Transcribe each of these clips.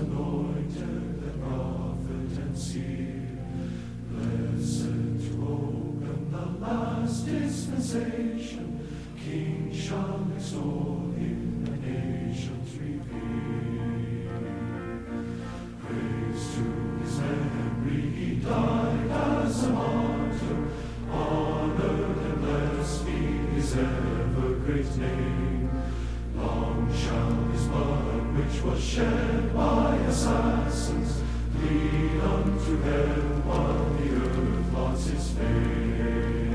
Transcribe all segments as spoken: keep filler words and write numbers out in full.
anointed, the prophet and seer, blessed to open the last dispensation. Kings shall extol him, and nations revere. Praise to his memory, he died as a martyr. Honored and blessed be his ever great name. Long shall his blood, which was shed by assassins, lead unto heaven while the earth lost its fame.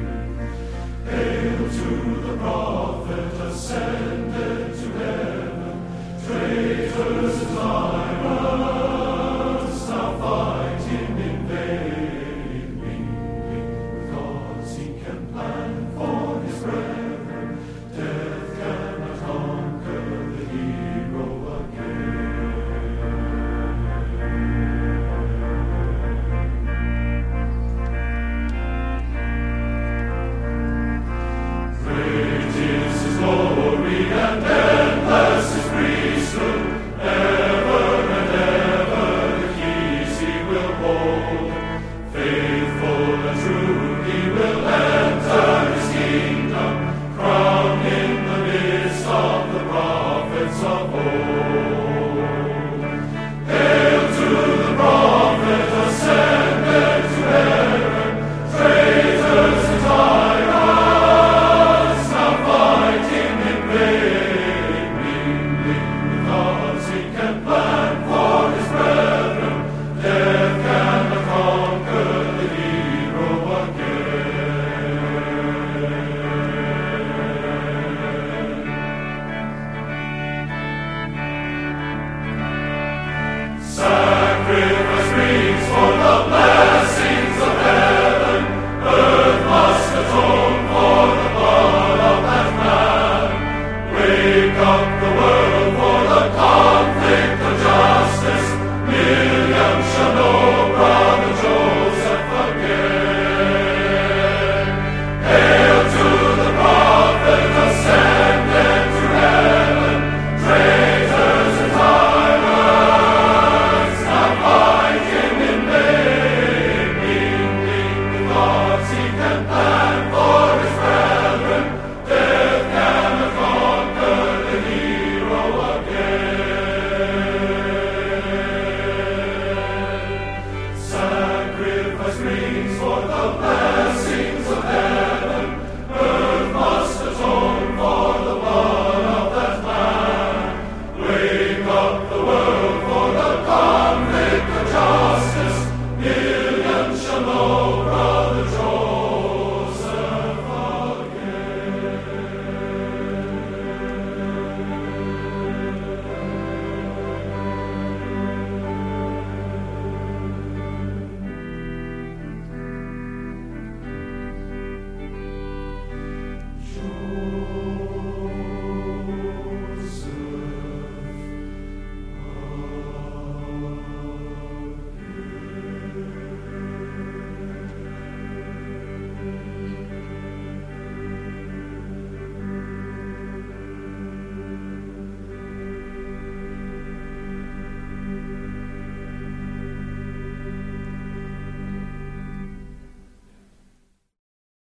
Hail to the prophet ascended to heaven, traitors and tyrants now fight him in vain. Mingling with gods he can plan for his brethren, death cannot conquer the hero again. Great is his glory and endless his priesthood, ever and ever the keys he will hold. Faithful and true he will enter his kingdom, crowned in the midst of the prophets of old.